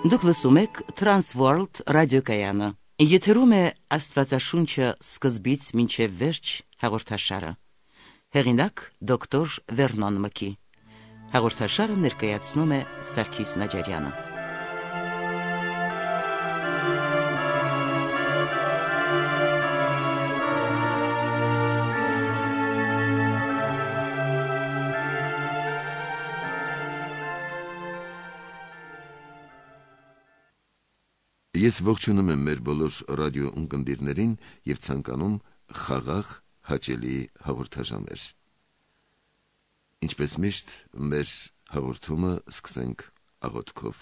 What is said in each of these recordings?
Դուք լսում եք Transworld ռադիոկայանը։ Եթերում է Աստվածաշունչը սկզբից մինչև վերջ հաղորդաշարը։ Հեղինակ դոկտոր Վերնոն Մկի։ Հաղորդաշարը ներկայացնում է Սարգիս Նաջարյանը։ Ես ողջունում եմ մեր բոլոր ռադիո ունկնդիրներին եւ ցանկանում խաղաղ հաճելի հաղորդաժամեր։ Ինչպես միշտ, մեր հաղորդումը սկսենք աղոթքով։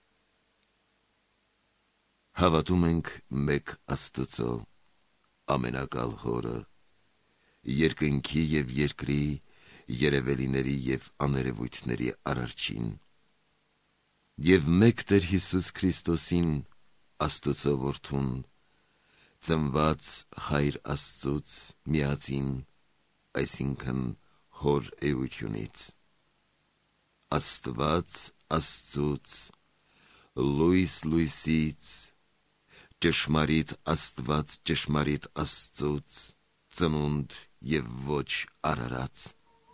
Հավատում ենք մեկ Աստծո, ամենակալ Հորը, երկնքի եւ երկրի, երևելիների եւ աներևույթների Արարչին, եւ մեկ Տեր Հիսուս Քրիստոսին, Աստծո որդուն, ծնված Հայր Աստծուց միածին, այսինքն Հոր էությունից, Աստված Աստծուց, լույս լույսից, ճշմարիտ Աստված ճշմարիտ Աստծուց, ծնունդ եւ ոչ արարած,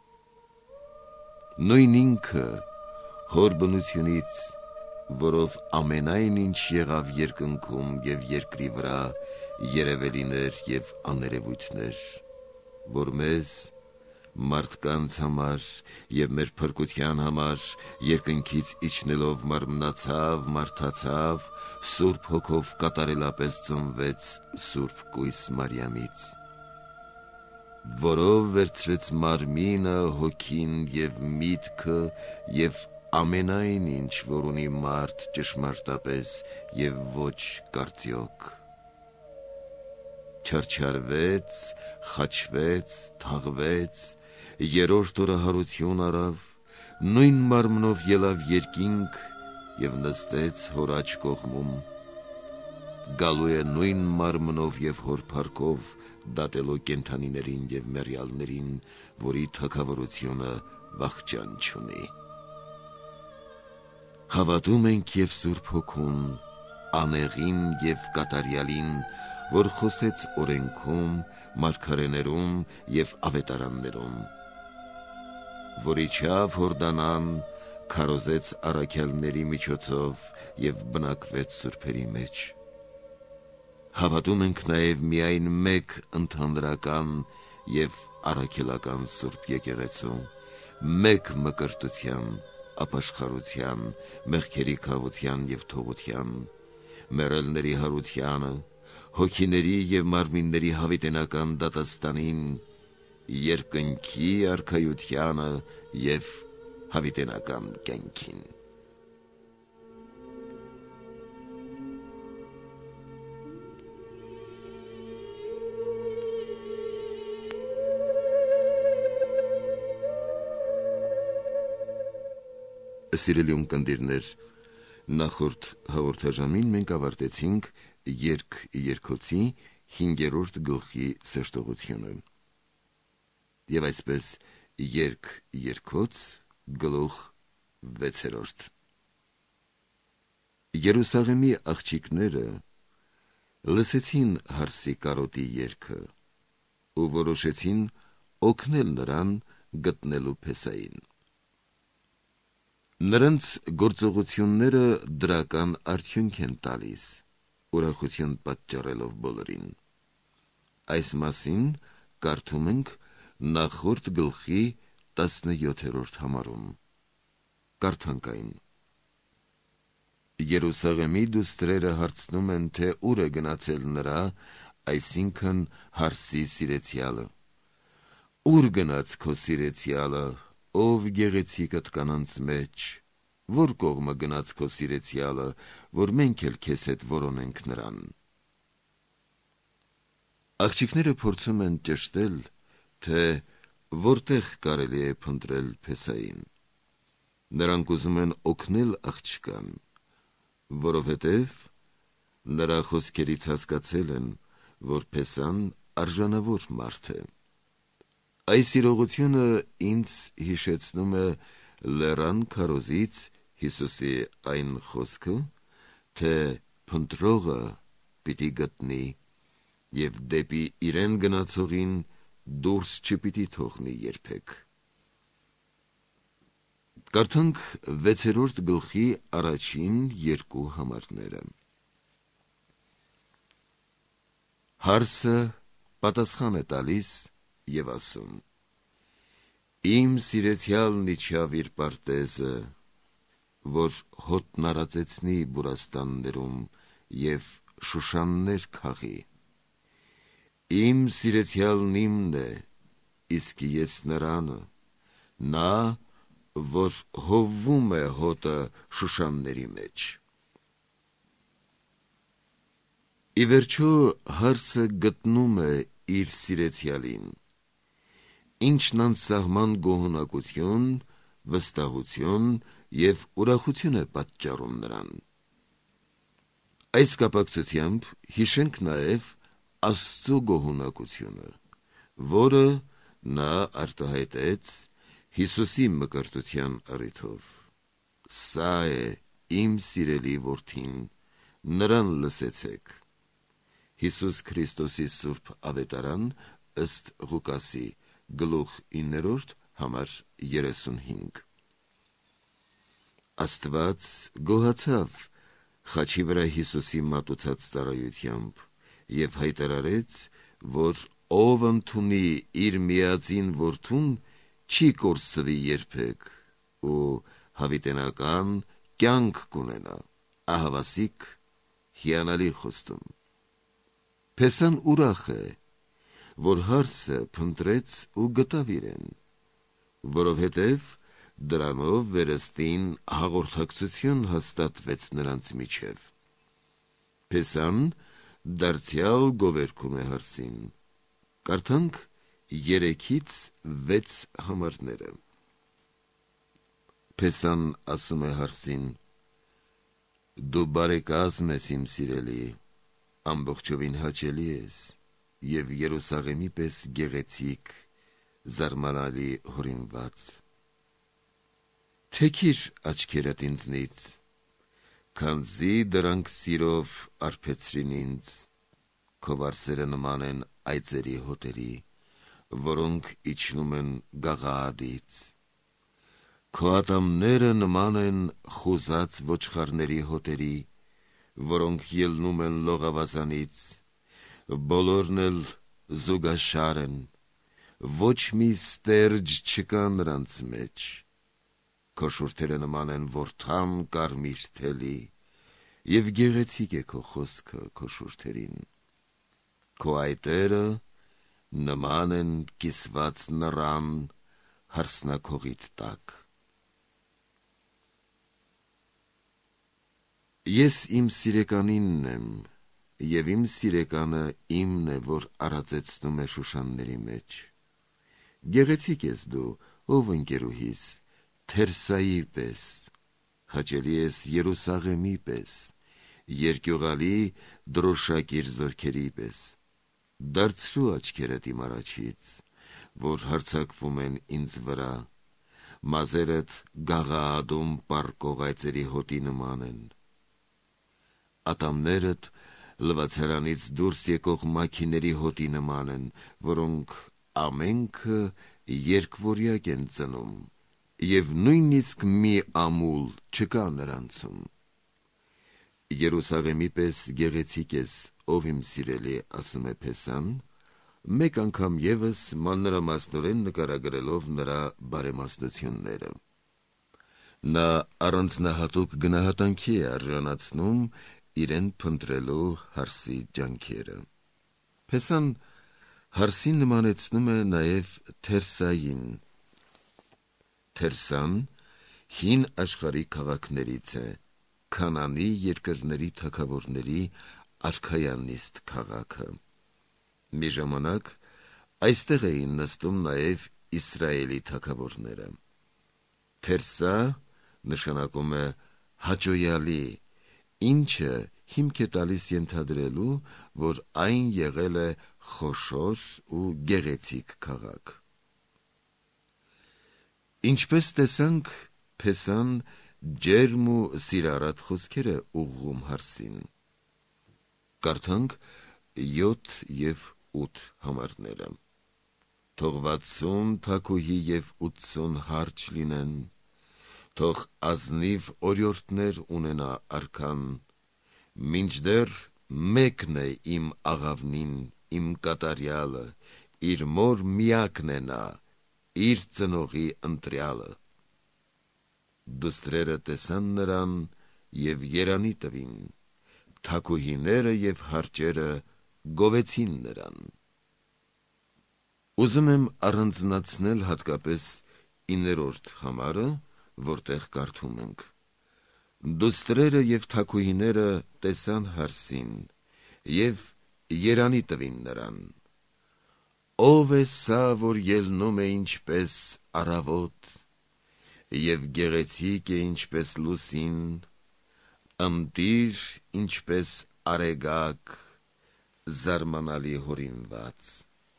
նույն ինքը Հոր բնությունից, որով ամենայն ինչ եղավ երկնքում եւ երկրի վրա, երևելիներ եւ աներևույթներ, որ մեզ մարդկանց համար եւ մեր փրկության համար երկնքից իջնելով մարմնացավ, մարդացավ, Սուրբ Հոգով կատարելապես ծնվեց Սուրբ Կույս Մարիամից, որով վերցրեց մարմինը, հոգին եւ միտքը եւ ամենայն ինչ, որ ունի մարդ ճշմարտապես եւ ոչ կարծիոք, չարչարվեց, խաչվեց, թաղվեց, երրորդ օրը հարություն առավ, նույն մարմնով ելավ երկինք եւ նստեց Հոր աջ կողմում, գալու է նույն մարմնով եւ Հոր փառքով դատելով կենդանիներին եւ մեռյալներին, որի թագավորությունը վախճան չունի։ Հավատում ենք եւ Սուրբ Հոգուն, անեղին եւ կատարյալին, որ խոսեց օրենքում, մարգարեներում եւ ավետարաններում, որ իջավ Հորդանան, քարոզեց առաքյալների միջոցով եւ բնակվեց սուրբերի մեջ։ Հավատում ենք նաեւ միայն մեկ ընդհանրական եւ առաքելական Սուրբ եկեղեցու, մեկ մկրտության, ապաշխարության, մեղքերի քավության եւ թողության, մեռելների հարությանը, հոգիների եւ մարմինների հավիտենական դատաստանին, երկնքի արքայությանը եւ հավիտենական կյանքին։ Սիրելի ունկնդիրներ, նախորդ հաղորդաժամին մենք ավարտեցինք երկոցի 5-րդ գլխի սերտողությունը։ Եվ այսպես երկոց գլուխ 6։ Երուսաղեմի աղջիկները լսեցին հարսի կարոտի երգը ու որոշեցին օգնել նրան գտնելու Փեսային։ Նրանց գործողությունները դրական արդյունք են տալիս, ուրախություն պատճառելով բոլորին։ Այս մասին կարդում ենք նախորդ գլխի 17-րդ համարում։ Կարդանք այն. Երուսաղեմի դուստրերը հարցնում են, թե ուր է գնացել նրա, այսինքն հարսի սիրեցյալը։ Ուր գնաց քո սիրեցյալը, ով գեղեցիկդ կանանց մեջ, որ կողմը գնաց քո սիրեցյալը, որ մենք էլ քեզ հետ որոնենք նրան։ Աղջիկները փորձում են ճշտել, թե որտեղ կարելի է փնտրել Փեսային։ Նրանք ուզում են օգնել աղջկան, որովհետև նրա խոսքերից հասկացել են, որ Փեսան արժանավոր մարդ է։ Այս իրողությունը ինձ հիշեցնում է լեռան քարոզից Հիսուսի այն խոսքը, թե փնտրողը պիտի գտնի, եւ դեպի իրեն գնացողին դուրս չպիտի թողնի երբեք։ Կարդանք 6-րդ գլխի առաջին երկու համարները։ Հարսը պատասխան է տալիս եւ ասում. Իմ սիրեցյալն իջավ իր պարտեզը, որ հոտն արածեցնի Բուրաստաններում եւ Շուշաններ քաղի։ Իմ սիրեցյալն իմն է, իսկ ես նրանը, նա, որ հովվում է հոտը Շուշանների մեջ։ Ի վերջո հարսը գտնում է իր սիրեցյալին, ինչն անսահման գոհունակություն, վստահություն եւ ուրախություն է պատճառում նրան։ Այս կապակցությամբ հիշենք նաեւ Աստծո գոհունակությունը, որը նա արտահայտեց Հիսուսի մկրտության առիթով։ Սա է իմ սիրելի որդին, նրան լսեցեք։ Հիսուս Քրիստոսի Սուրբ Ավետարան ըստ Ղուկասի գլուխ 9 համար 35։ Աստված գոհացավ խաչի վրա Հիսուսի մատուցած ծառայությամբ եւ հայտարարեց, որ ով ընդունի իր միածին որդուն, չի կորսվի երբեք ու հավիտենական կյանք կունենա։ Ահավասիկ հիանալի խոստում։ Փեսան ուրախ է, որ հարսը փնտրեց ու գտավ իրեն, որովհետև դրանով վերստին հաղորդակցություն հաստատվեց նրանց միջև։ Փեսան դարձյալ գովերգում է հարսին։ Կարդանք 3-ից 6 համարները։ Փեսան ասում է հարսին. Դու բարեկազմ ես իմ սիրելի, ամբողջովին հաճելի ես եւ Երուսաղեմի պես գեղեցիկ, զարմանալի հորինված։ Թեքիր աչքերդ ինձնից, քանզի դրանք սիրով արբեցրին ինձ, քո վարսերը նման են այծերի հոտերի, որոնք իջնում են գաղաադից։ Քո ատամները նման են խուզած ոչխարների հոտերի, որոնք ելնում են լողավազանից, բոլորն էլ զուգաշար են, ոչ մի ստերջ չկա նրանց մեջ։ Քո շուրթերը նման են որդան կարմիր թելի, եւ գեղեցիկ է քո խոսքը քո շուրթերին։ Քո այտերը նման են կիսված նռան հարսնաքողիդ տակ։ Ես իմ սիրեկանինն եմ, եւ իմ սիրեկանը իմն է, որ արածեցնում է Շուշանների մեջ։ Գեղեցիկ ես դու, ով ընկերուհիս, Թերսայի պես, հաճելի ես Երուսաղեմի պես, երկյուղալի դրոշակիր զորքերի պես։ Դարձրու աչքերդ իմ առաջից, որ հարձակվում են ինձ վրա, մազերդ գաղաադում պառկող այծերի հոտի նման են։ Ատամներդ լվացարանից դուրս եկող մաքիների հոտի նման են, որոնք ամենքը երկվորյակ են ծնում, եւ նույնիսկ մի ամուլ չկա նրանցում։ Երուսաղեմի պես գեղեցիկ ես, ով իմ սիրելի, ասում է Փեսան, մեկ անգամ եւս մանրամասնորեն նկարագրելով նրա բարեմասնությունները։ Նա առանձնահատուկ գնահատանքի է արժանացնում իրեն փնտրելու հարսի ջանքերը։ Փեսան հարսին նմանեցնում է նաեւ Թերսային։ Թերսան հին աշխարհի քաղաքներից է, Քանանի երկրների թագավորների արքայանիստ քաղաքը։ Մի ժամանակ այստեղ էին նստում նաև Իսրայելի թագավորները։ Թերսա նշանակում է հաճոյալի, ինչը հիմք է տալիս ենթադրելու, որ այն եղել է խոշոր ու գեղեցիկ քաղաք։ Ինչպես տեսանք, Փեսան ջերմ ու սիրառատ խոսքեր է ուղղում հարսին։ Կարդանք 7 և 8 համարները։ Թող 60 թագուհի և 80 հարճ լինեն, թող ազնիվ օրիորդներ ունենա արքան, մինչդեռ մեկն է իմ աղավնին, իմ կատարյալը, իր մոր միակն է նա, իր ծնողի ընտրյալը։ Դուստրերը տեսան նրան և երանի տվին, թագուհիները և հարճերը գովեցին նրան։ Ուզում եմ առանձնացնել հատկապես 9-րդ համարը, որտեղ կարդում ենք. Դուստրերը և թագուհիները տեսան հարսին և երանի տվին նրան։ Ո՞վ է սա, որ ելնում է ինչպես առավոտ, և գեղեցիկ է ինչպես լուսին, ընտիր ինչպես արեգակ, զարմանալի հորինված։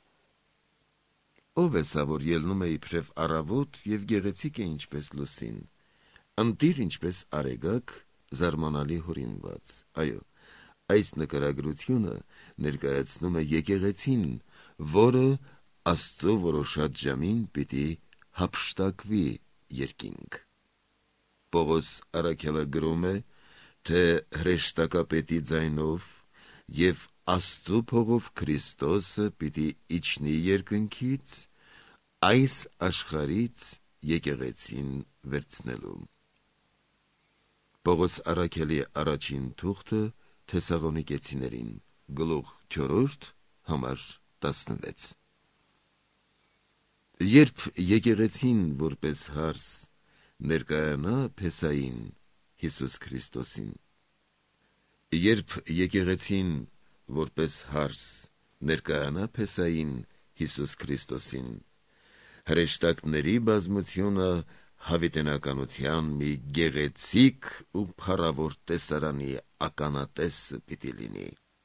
Ո՞վ է սա, որ ելնում է իբրև առավոտ և գեղեցիկ է ինչպես լուսին, ընտիր ինչպես արեգակ, զարմանալի հորինված։ Այո, այս նկարագրությունը ներկայացնում է եկեղեցին, որը Աստծո որոշած ժամին պիտի հափշտակվի երկինք։ Պողոս առաքյալը գրում է, թե հրեշտակապետի ձայնով և Աստծու փողով Քրիստոսը պիտի իջնի երկնքից, այս աշխարհից եկեղեցին վերցնելու։ Պողոս առաքյալի առաջին թուղթը Թեսաղոնիկեցիներին, գլուխ 4, համար 16։ Երբ եկեղեցին որպես հարս ներկայանա Փեսային Հիսուս Քրիստոսին, երբ եկեղեցին որպես հարս ներկայանա Փեսային Հիսուս Քրիստոսին, հրեշտակների բազմությունը հավիտենականության մի գեղեցիկ ու փառավոր տեսարանի ականատեսը պիտի լինի։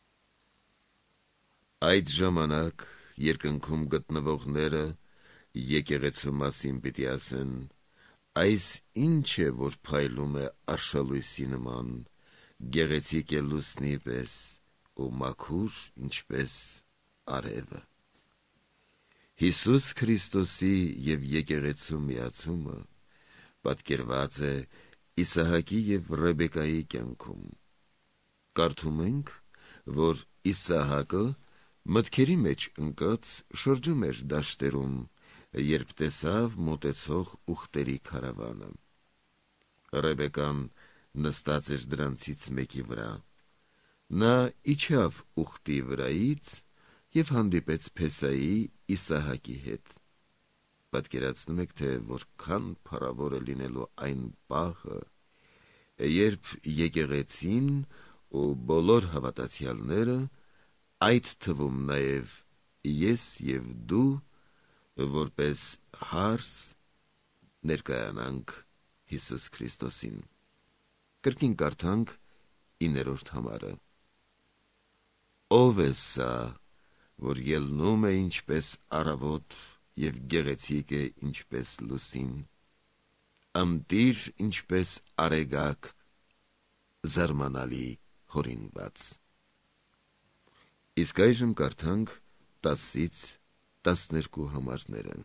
Այդ ժամանակ երկնքում գտնվողները եկեղեցու մասին պիտի ասեն. այս ինչ է, որ փայլում է արշալույսի նման, գեղեցիկ է լուսնի պես ու մաքուր ինչպես արևը։ Հիսուս Քրիստոսի և եկեղեցու միացումը պատկերված է Իսահակի և Ռեբեկայի կյանքում։ Կարդում ենք, որ Իսահակը մտքերի մեջ ընկած շրջում էր դաշտերում, երբ տեսավ մոտեցող ուղտերի քարավանը։ Ռեբեկան նստած էր դրանցից մեկի վրա։ Նա իջավ ուղտի վրայից և հանդիպեց Փեսայի Իսահակի հետ։ Պատկերացնում եք, թե որքան փառավոր է լինելու այն պահը, երբ եկեղեցին ու բոլոր հավատացյալները, այդ թվում նաև ես և դու, որպես հարս ներկայանանք Հիսուս Քրիստոսին։ Կրկին կարդանք 9-րդ համարը։ Ո՞վ է սա, որ ելնում է ինչպես առավոտ և գեղեցիկ է ինչպես լուսին, ընտիր ինչպես արեգակ, զարմանալի հորինված։ Իսկ այժմ կարդանք 10-ից 12 համարները։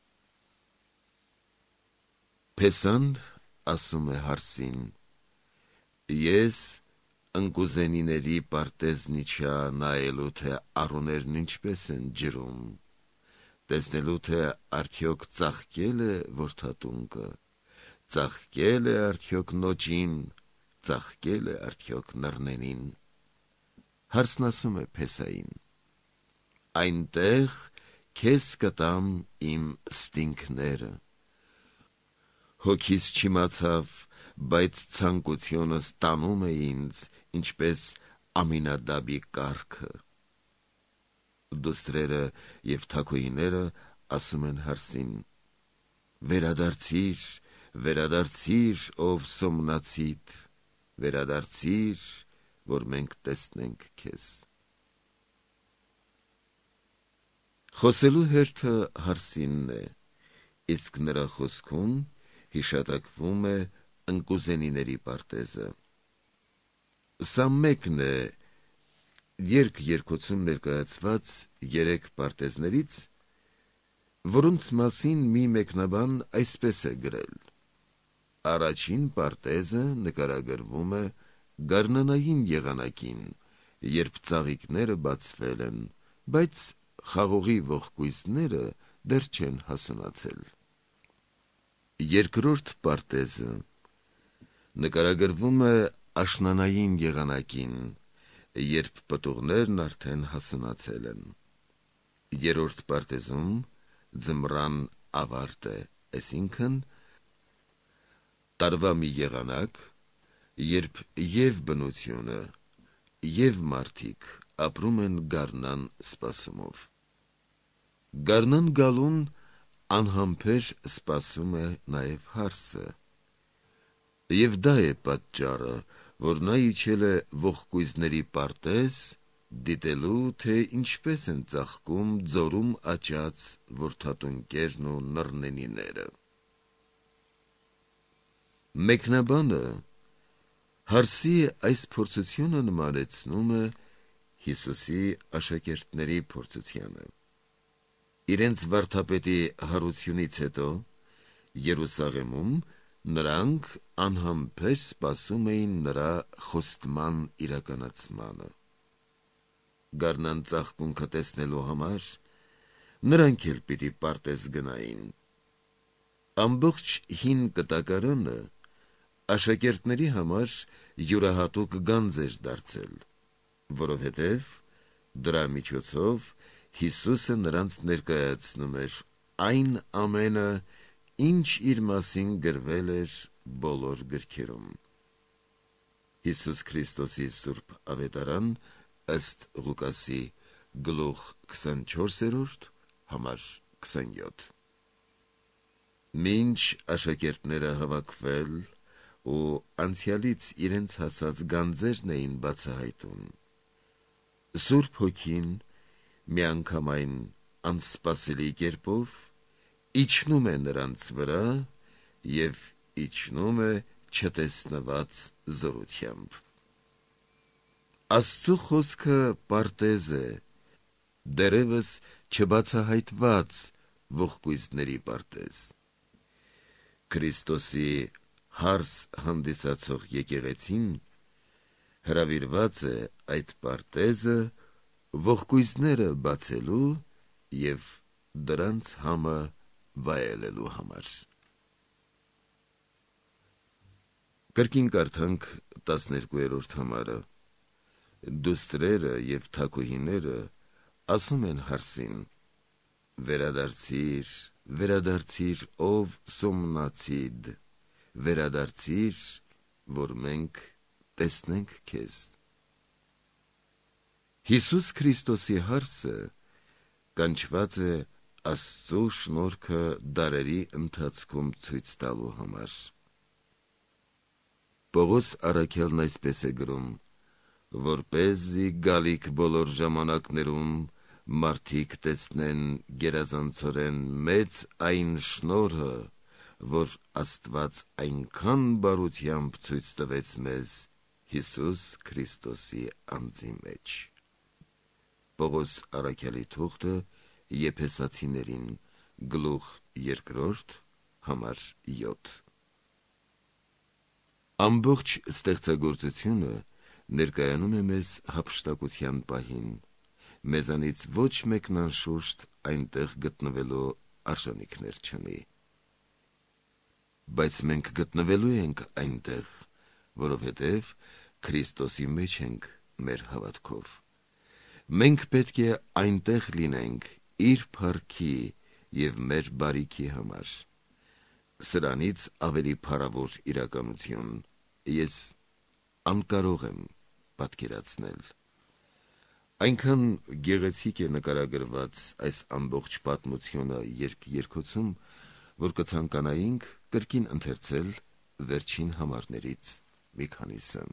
Փեսան ասում է հարսին. ես ընկուզենիների պարտեզն իջա նայելու, թե առուներն ինչպես են ջրում, տեսնելու, թե արդյոք ծաղկել է որդատունկը, ծաղկել է արդյոք նոճին, ծաղկել է արդյոք նռնենին։ Հարսն ասում է Փեսային. այնտեղ քեզ կտամ իմ ստինքները։ Հոգիս չիմացավ, բայց ցանկությունս տանում է ինձ, ինչպես Ամինադաբի կառքը։ Դուստրերը և թագուհիները ասում են հարսին. վերադարձիր, վերադարձիր, ով սոմնացիդ, վերադարձիր, որ մենք տեսնենք քեզ։ Խոսելու հերթը հարսինն է, իսկ նրա խոսքում հիշատակվում է ընկուզենիների պարտեզը։ Սա մեկն է երկերկոցում ներկայացված 3 պարտեզներից, որոնց մասին մի մեկնաբան այսպես է գրել. Առաջին պարտեզը նկարագրվում է գարնանային եղանակին, երբ ծաղիկները բացվել են, բայց խաղողի ողկույզները դեռ չեն հասունացել։ Երկրորդ պարտեզը նկարագրվում է աշնանային եղանակին, երբ պտուղներն արդեն հասունացել են։ Երրորդ պարտեզում ձմռան ավարտ է, այսինքն տարվա մի եղանակ, երբ եւ բնությունը, եւ մարդիկ ապրում են գարնան սպասումով։ Գարնան գալուն անհամբեր սպասում է նաեւ հարսը, եւ դա է պատճառը, որ նա իջել է ողկույզների պարտեզ, դիտելու, թե ինչպես են ծաղկում ձորում աճած որդատունկերն ու նռնենիները։ Մեկնաբանը հարսի այս փորձությունը նմանեցնում է Հիսուսի աշակերտների փորձությանը։ Իրենց վարդապետի հարությունից հետո Երուսաղեմում նրանք անհամբեր սպասում էին նրա խոստման իրականացմանը։ Գարնան ծաղկունքը տեսնելու համար նրանք էլ պիտի պարտեզ գնային։ Ամբողջ հին կտակարանը աշակերտների համար յուրահատուկ գանձ էր դարձել, որովհետև դրա միջոցով Հիսուսը նրանց ներկայացնում էր այն ամենը, ինչ իր մասին գրվել էր բոլոր գրքերում։ Հիսուս Քրիստոսի Սուրբ Ավետարան ըստ Ղուկասի գլուխ 24, համար 27։ Մինչ աշակերտները հավաքվել ու անցյալից իրենց հասած գանձերն էին բացահայտում, Սուրբ Հոգին միանգամայն անսպասելի կերպով իջնում է նրանց վրա եւ իջնում է չտեսնված զորությամբ։ Աստծո խոսքը պարտեզ է, դեռևս չբացահայտված ողկույզների պարտեզ։ Քրիստոսի հարս հանդիսացող եկեղեցին հրավիրված է այդ պարտեզը ողկույզները բացելու եւ դրանց համը վայելելու համար։ Կրկին կարդանք 12-րդ համարը։ Դուստրերը եւ թագուհիները ասում են հարսին. Վերադարձիր, վերադարձիր, ով սոմնացիդ, վերադարձիր, որ մենք տեսնենք քեզ։ Հիսուս Քրիստոսի հարսը կանչված է Աստծո շնորհքը դարերի ընթացքում ցույց տալու համար։ Պողոս առաքյալն այսպես է գրում. որպեսզի գալիք բոլոր ժամանակներում մարդիկ տեսնեն գերազանցորեն մեծ այն շնորհը, որ Աստված այնքան բարությամբ ցույց տվեց մեզ Հիսուս Քրիստոսի անձի մեջ։ Պողոս առաքյալի թուղթը Եփեսացիներին գլուխ 2, համար 7։ Ամբողջ ստեղծագործությունը ներկայանում է մեզ հափշտակության պահին, մեզանից ոչ մեկն անշուշտ այնտեղ գտնվելու արժանիքներ չունի։ Բայց մենք գտնվելու ենք այնտեղ, որովհետև Քրիստոսի մեջ ենք մեր հավատքով։ Մենք պետք է այնտեղ լինենք իր փառքի եւ մեր բարիքի համար։ Սրանից ավելի փառավոր իրականություն ես անկարող եմ պատկերացնել։ Այնքան գեղեցիկ է նկարագրված այս ամբողջ պատմությունը երկերկոցում, որ կցանկանայինք կրկին ընթերցել վերջին համարներից մի քանիսը։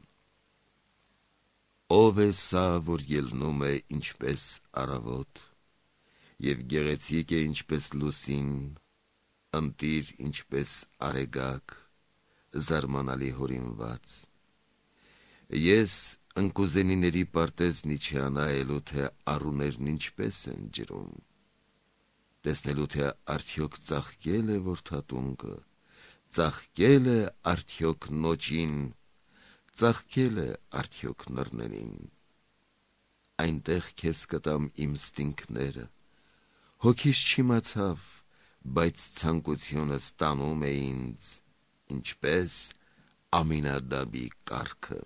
Ով է սա, որ ելնում է ինչպես առավոտ, եւ գեղեցիկ է ինչպես լուսին, ընտիր ինչպես արեգակ, զարմանալի հորինված։ Ես ընկուզենիների պարտեզն իջա նայելու, թե առուներն ինչպես են ջրում, տեսնելու, թե արդյոք ծաղկել է որդատունկը, ծաղկել է արդյոք նոճին, ծաղկել է արդյոք նռներին։ Այնտեղ քեզ կտամ իմ ստինքները, հոգիս չիմացավ, բայց ցանկությունս տանում է ինձ, ինչպես Ամինադաբի կառքը։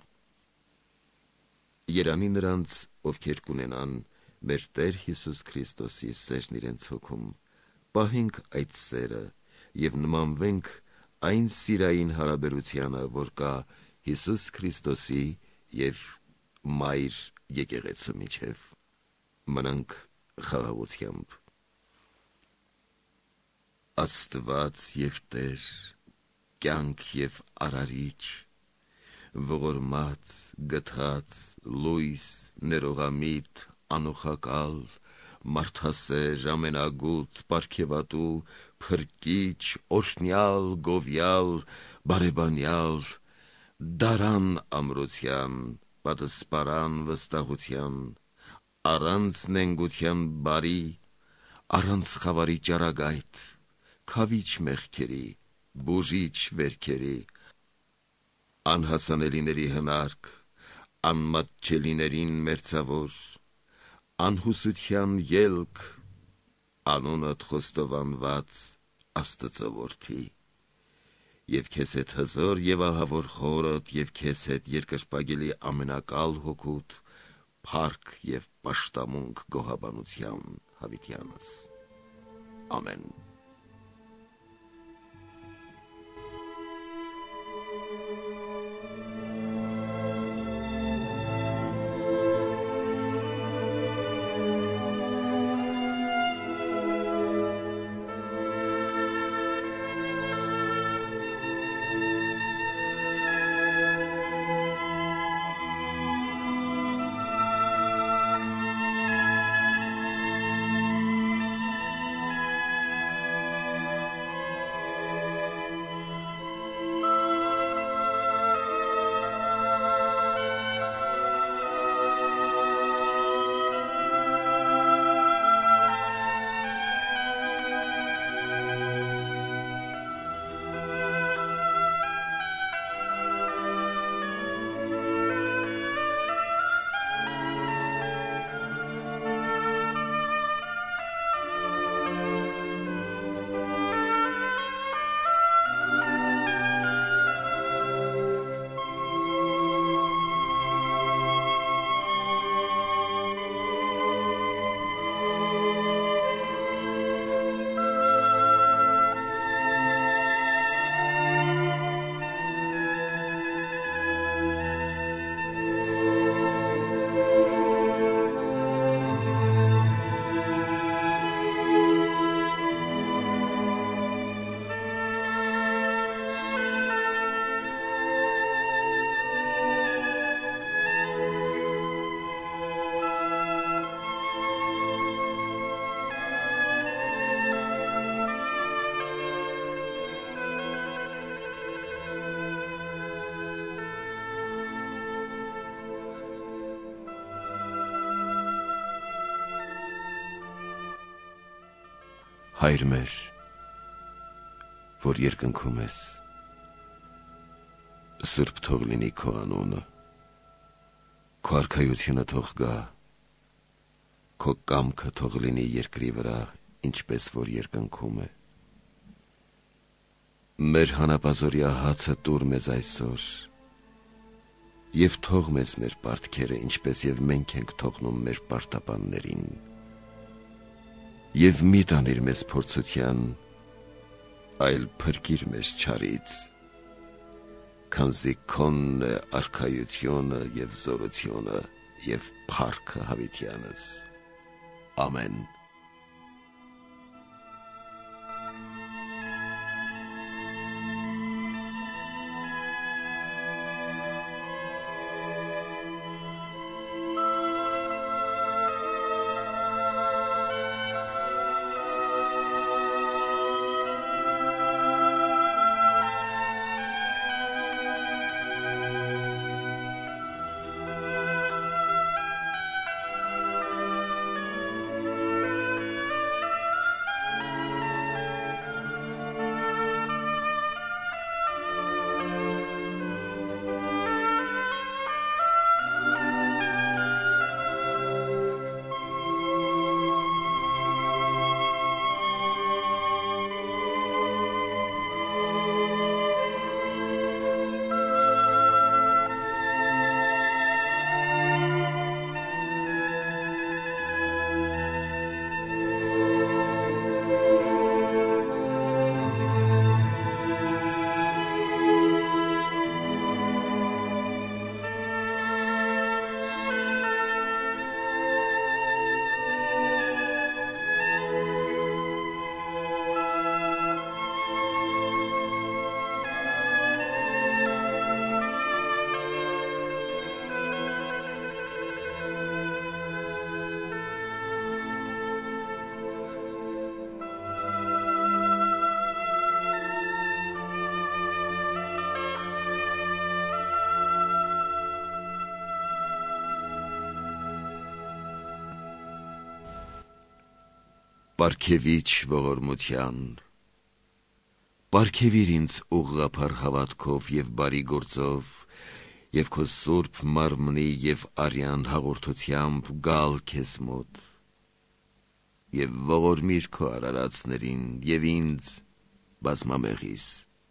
Երանի նրանց, ովքեր կունենան մեր Տեր Հիսուս Քրիստոսի սերն իրենց հոգում, պահենք այդ սերը և նմանվենք այն սիրային հարաբերությանը, որ կա Հիսուս Քրիստոսի և Մայր եկեղեցու միջև։ Մնանք խաղաղությամբ։ Աստված և Տեր, կյանք և արարիչ, ողորմած, գթած, լույս, ներողամիտ, անոխակալ, մարդասեր, ամենագութ, պարգևատու, փրկիչ, օրհնյալ, գովյալ, բարեբանյալ, դարան ամրության, պատսպարան վստահության, առանց նենգության բարի, առանց խավարի ճառագայթ, քավիչ մեղքերի, բուժիչ վերքերի, անհասանելիների հնարք, անմատչելիներին մերձավոր, անհուսության ելք, անունդ խոստովանված Աստծո որդի, և քեզ հետ հզոր և ահավոր խորդ, և քեզ հետ երկրպագելի ամենակալ հոգուդ, փառք և պաշտամունք գոհաբանության հավիտյանս։ Ամեն։ Հայր մեր, որ երկնքում ես, սուրբ թող լինի քո անունը, քո արքայությունը թող գա, քո կամքը թող լինի երկրի վրա, ինչպես որ երկնքում է։ Մեր հանապազորյա հացը տուր մեզ այսօր, և թող մեզ մեր պարտքերը, ինչպես և մենք ենք թողնում մեր պարտապաններին, և մի տանիր մեզ փորձության, այլ փրկիր մեզ չարից, քանզի քոնն է արքայությունը և զորությունը և փառքը հավիտյանս։ Ամեն։ Պարգևիչ ողորմության, պարգևիր ինձ ուղղափառ հավատքով եւ բարի գործով, եւ քո սուրբ մարմնի եւ արյան հաղորդությամբ գալ քեզ մոտ, եւ ողորմիր քո արարածներին եւ ինձ բազմամեղիս։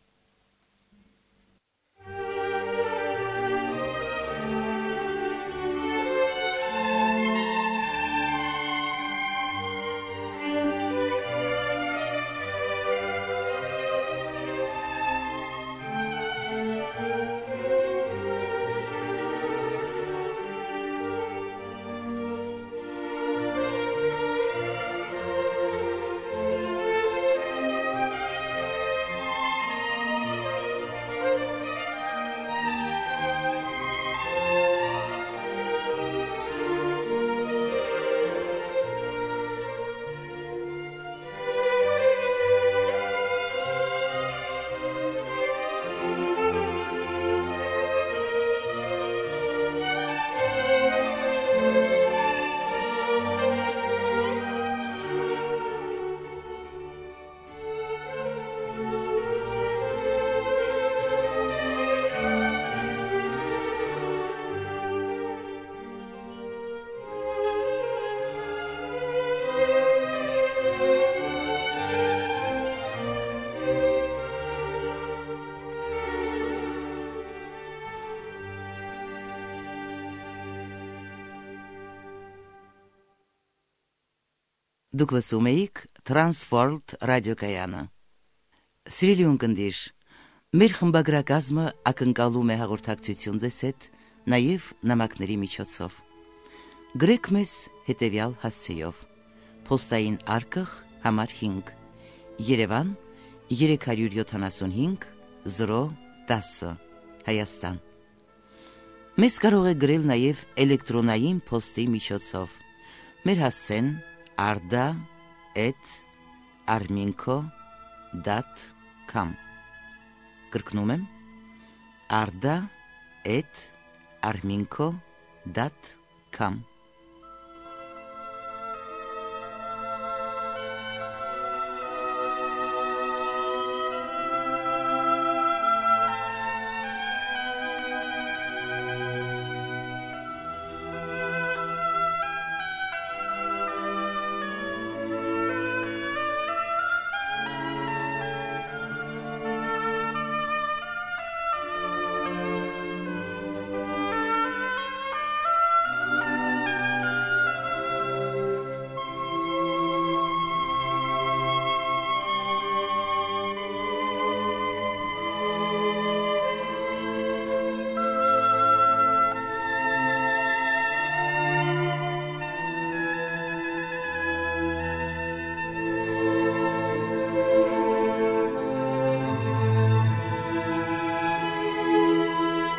Դուք լսում էիք Transworld ռադիոկայանը։ Սիրելի ունկնդիր, մեր խմբագրակազմը ակնկալում է հաղորդակցություն ձեզ հետ նաև նամակների միջոցով։ Գրեք մեզ հետևյալ հասցեով. Պոստային արկղ համար 5, Երևան 375 010, Հայաստան։ Մեզ կարող եք գրել նաև էլեկտրոնային պոստի միջոցով։ Մեր հասցեն arda@arminco.com։ Կրկնում եմ, arda@arminco.com։